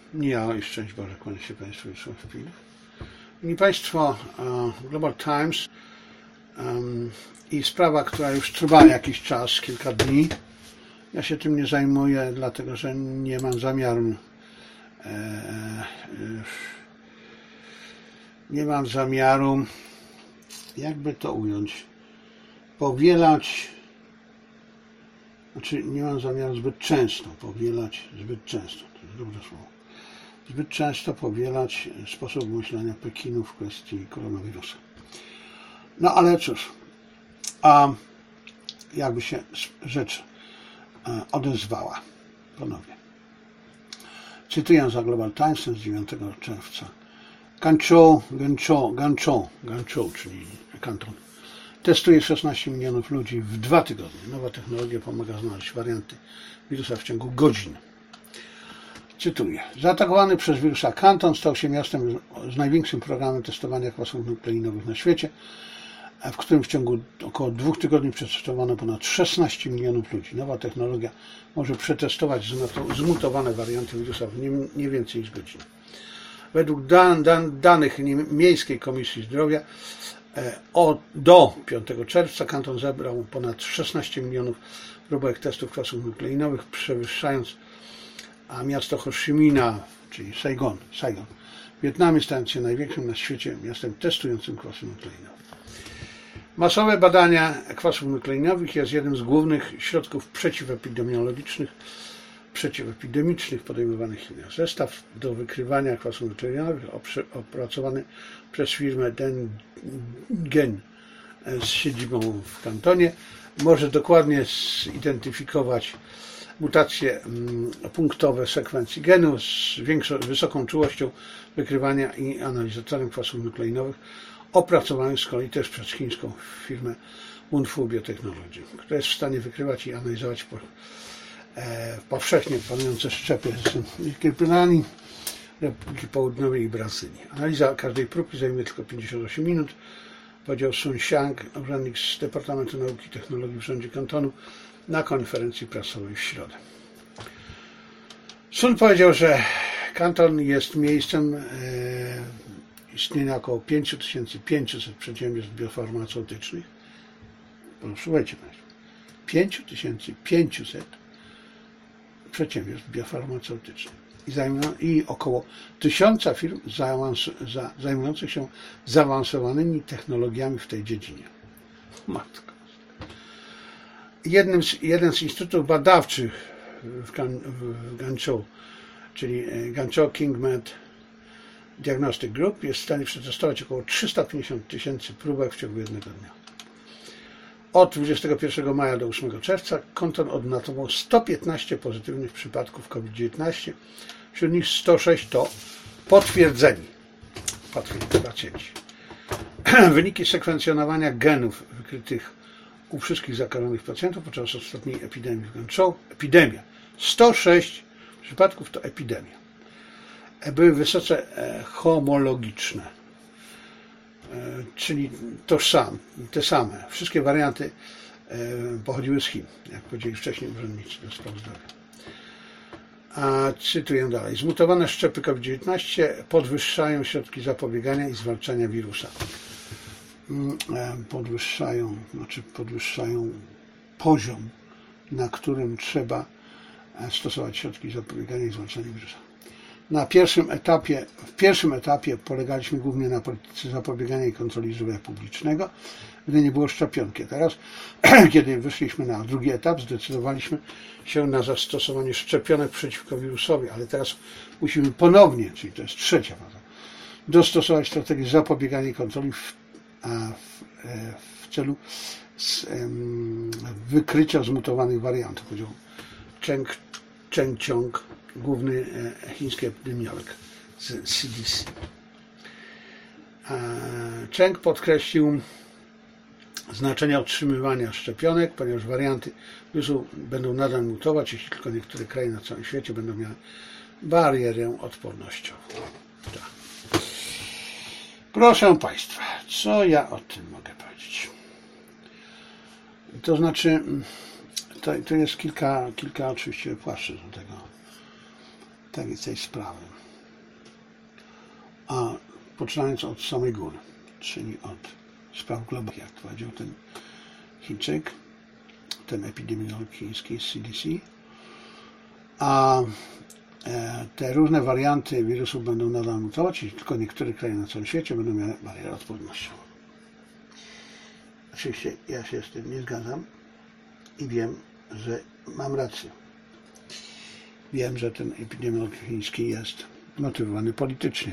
Ja i szczęść Boże, kłaniam się Państwu i słuchaczom. Szanowni Państwo, Global Times i sprawa, która już trwa jakiś czas, kilka dni. Ja się tym nie zajmuję, dlatego że nie mam zamiaru, jakby to ująć, powielać, nie mam zamiaru zbyt często powielać sposób myślenia Pekinu w kwestii koronawirusa. No ale cóż, jakby się rzecz odezwała ponownie. Cytuję za Global Times z 9 czerwca. Guangzhou, czyli kanton, testuje 16 milionów ludzi w 2 tygodnie. Nowa technologia pomaga znaleźć warianty wirusa w ciągu godzin. Cytuję. Zaatakowany przez wirusa kanton stał się miastem z największym programem testowania kwasów nukleinowych na świecie, w którym w ciągu około 2 tygodni przetestowano ponad 16 milionów ludzi. Nowa technologia może przetestować zmutowane warianty wirusa w nie więcej niż godzinę. Według danych Miejskiej Komisji Zdrowia do 5 czerwca kanton zebrał ponad 16 milionów próbek testów kwasów nukleinowych, przewyższając miasto Ho Chi Minh, czyli Saigon w Wietnamie, stając się największym na świecie miastem testującym kwasy nukleinowe. Masowe badania kwasów nukleinowych jest jednym z głównych środków przeciwepidemicznych podejmowanych w Chinach. Zestaw do wykrywania kwasów nukleinowych opracowany przez firmę Dengen z siedzibą w kantonie może dokładnie zidentyfikować mutacje punktowe sekwencji genów z wysoką czułością wykrywania i analizatorem kwasów nukleinowych, opracowanych z kolei też przez chińską firmę Wunfu Biotechnology, która jest w stanie wykrywać i analizować powszechnie panujące szczepy z Wielkiej Brytanii, Republiki Południowej i Brazylii. Analiza każdej próbki zajmuje tylko 58 minut, powiedział Sun Xiang, urzędnik z Departamentu Nauki i Technologii w rządzie kantonu, na konferencji prasowej w środę. Sun powiedział, że kanton jest miejscem istnienia około 5500 przedsiębiorstw biofarmaceutycznych. Posłuchajcie Państwo, 5500 przedsiębiorstw biofarmaceutycznych i około 1000 firm zajmujących się zaawansowanymi technologiami w tej dziedzinie. Matko. Jeden z instytutów badawczych w Guangzhou, czyli Guangzhou KingMed Diagnostic Group, jest w stanie przetestować około 350 tysięcy próbek w ciągu jednego dnia. Od 21 maja do 8 czerwca kanton odnotował 115 pozytywnych przypadków COVID-19, wśród nich 106 to potwierdzeni pacjenci. Wyniki sekwencjonowania genów wykrytych u wszystkich zakażonych pacjentów podczas ostatniej epidemii w Guangzhou, 106 przypadków to epidemia, były wysoce homologiczne, czyli te same. Wszystkie warianty pochodziły z Chin, jak powiedzieli wcześniej urzędnicy do spraw zdrowia. Cytuję dalej. Zmutowane szczepy COVID-19 podwyższają środki zapobiegania i zwalczania wirusa. Podwyższają poziom, na którym trzeba stosować środki zapobiegania i zwalczania wirusa. W pierwszym etapie polegaliśmy głównie na polityce zapobiegania i kontroli zdrowia publicznego, gdy nie było szczepionki. Teraz, kiedy wyszliśmy na drugi etap, zdecydowaliśmy się na zastosowanie szczepionek przeciwko wirusowi, ale teraz musimy ponownie, czyli to jest trzecia faza, dostosować strategię zapobiegania i kontroli w celu wykrycia zmutowanych wariantów, powiedział Cheng Qiong, główny chiński epidemiolog z CDC. Cheng podkreślił znaczenie otrzymywania szczepionek, ponieważ warianty wirusu będą nadal mutować, jeśli tylko niektóre kraje na całym świecie będą miały barierę odpornościową. Tak. Proszę Państwa, co ja o tym mogę powiedzieć? To znaczy, to jest kilka oczywiście płaszczyzn tego tej sprawy. A poczynając od samej góry, czyli od spraw globalnych, jak powiedział ten Chińczyk, ten epidemiolog chiński z CDC, a te różne warianty wirusów będą nadal mutować i tylko niektóre kraje na całym świecie będą miały barierę odpornościową. Oczywiście ja się z tym nie zgadzam i wiem, że mam rację. Wiem, że ten epidemiolog chiński jest motywowany politycznie,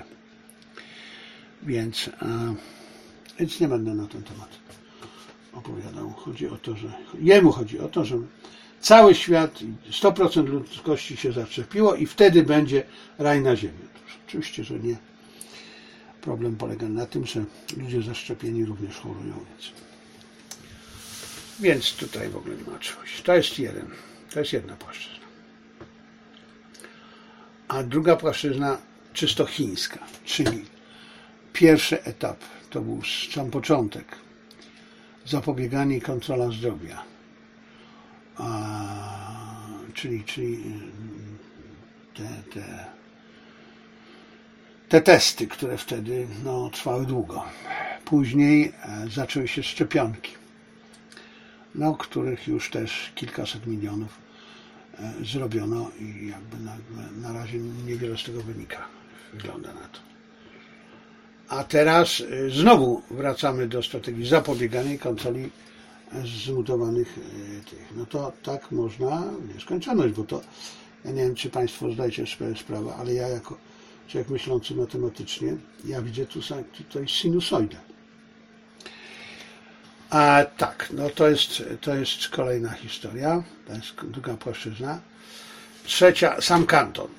więc nie będę na ten temat opowiadał. Jemu chodzi o to, że cały świat, 100% ludzkości się zaszczepiło i wtedy będzie raj na ziemi. Oczywiście, że nie. Problem polega na tym, że ludzie zaszczepieni również chorują. Więc tutaj w ogóle nie ma czegoś. To jest jedna płaszczyzna. A druga płaszczyzna czysto chińska, czyli pierwszy etap, to był sam początek, zapobieganie i kontrola zdrowia, czyli te testy, które wtedy trwały długo. Później zaczęły się szczepionki, których już też kilkaset milionów zrobiono i jakby na razie niewiele z tego wynika. Wygląda na to. A teraz znowu wracamy do strategii zapobiegania i kontroli zmutowanych tych. No to tak można w nieskończoność, bo to, ja nie wiem, czy Państwo zdajecie sobie sprawę, ale ja jako człowiek myślący matematycznie, ja widzę tutaj sinusoidę. A tak, to jest kolejna historia, to jest druga płaszczyzna. Trzecia, sam kanton.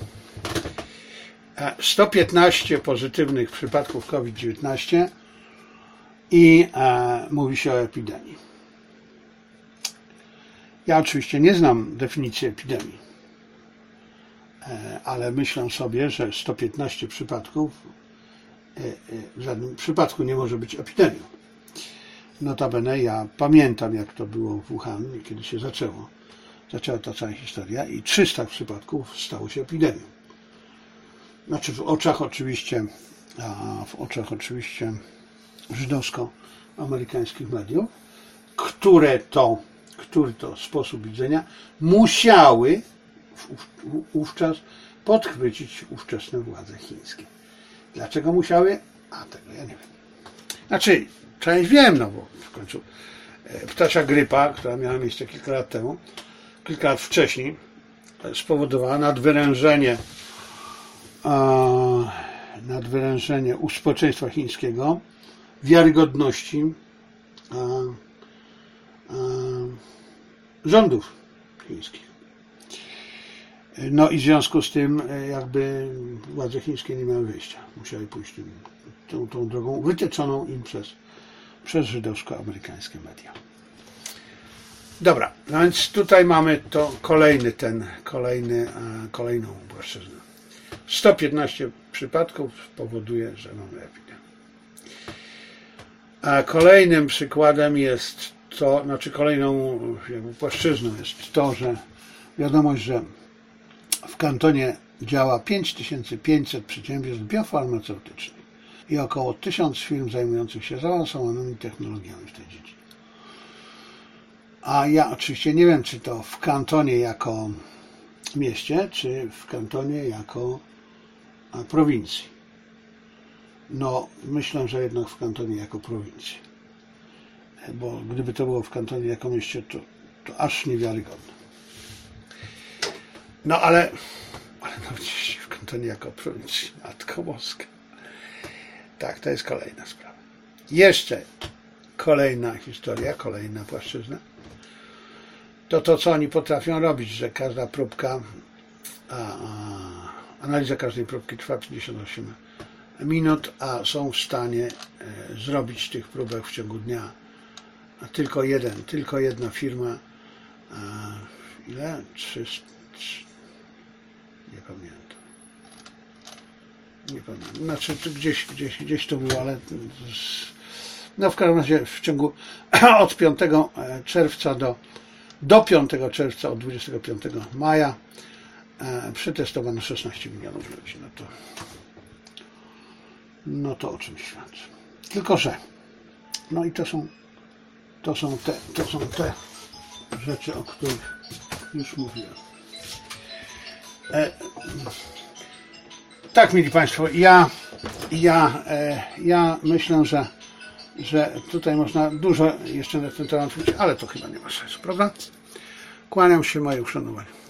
115 pozytywnych przypadków COVID-19 i mówi się o epidemii. Ja oczywiście nie znam definicji epidemii, ale myślę sobie, że 115 przypadków w żadnym przypadku nie może być epidemią. Notabene ja pamiętam, jak to było w Wuhan, kiedy się zaczęła ta cała historia i 300 przypadków stało się epidemią. Znaczy w oczach oczywiście żydowsko-amerykańskich mediów, który to sposób widzenia musiały wówczas podchwycić ówczesne władze chińskie. Dlaczego musiały? A tego ja nie wiem. Znaczy, część wiem, bo w końcu ptasia grypa, która miała miejsce kilka lat wcześniej, spowodowała nadwyrężenie u społeczeństwa chińskiego wiarygodności rządów chińskich. No i w związku z tym jakby władze chińskie nie miały wyjścia. Musiały pójść tą drogą wytyczoną im przez żydowsko-amerykańskie media. Dobra, no więc tutaj mamy to kolejną płaszczyznę. 115 przypadków powoduje, że mamy epidemię. A kolejnym przykładem jest to, kolejną płaszczyzną jest to, że wiadomość, że w kantonie działa 5500 przedsiębiorstw biofarmaceutycznych i około 1000 firm zajmujących się zaawansowanymi technologiami w tej dziedzinie. A ja oczywiście nie wiem, czy to w kantonie jako mieście, czy w kantonie jako prowincji. No, myślę, że jednak w kantonie jako prowincji. Bo gdyby to było w kantonie jako mieście, to aż niewiarygodne. No, ale gdzieś w kantonie jako prowincji. Matko Boska. Tak, to jest kolejna sprawa. Jeszcze kolejna historia, kolejna płaszczyzna. To, co oni potrafią robić, że każda próbka, analiza każdej próbki trwa 58 minut, a są w stanie zrobić tych próbek w ciągu dnia tylko jedna firma, ile? 300, nie pamiętam. Znaczy gdzieś to było, ale no w każdym razie w ciągu od 5 czerwca do 5 czerwca, od 25 maja przetestowano 16 milionów ludzi. No to o czym świadczy. Tylko że, no i to są te rzeczy, o których już mówiłem. Tak, mili Państwo, ja myślę, że tutaj można dużo jeszcze na ten temat mówić, ale to chyba nie ma sensu, prawda? Kłaniam się, moje uszanowanie.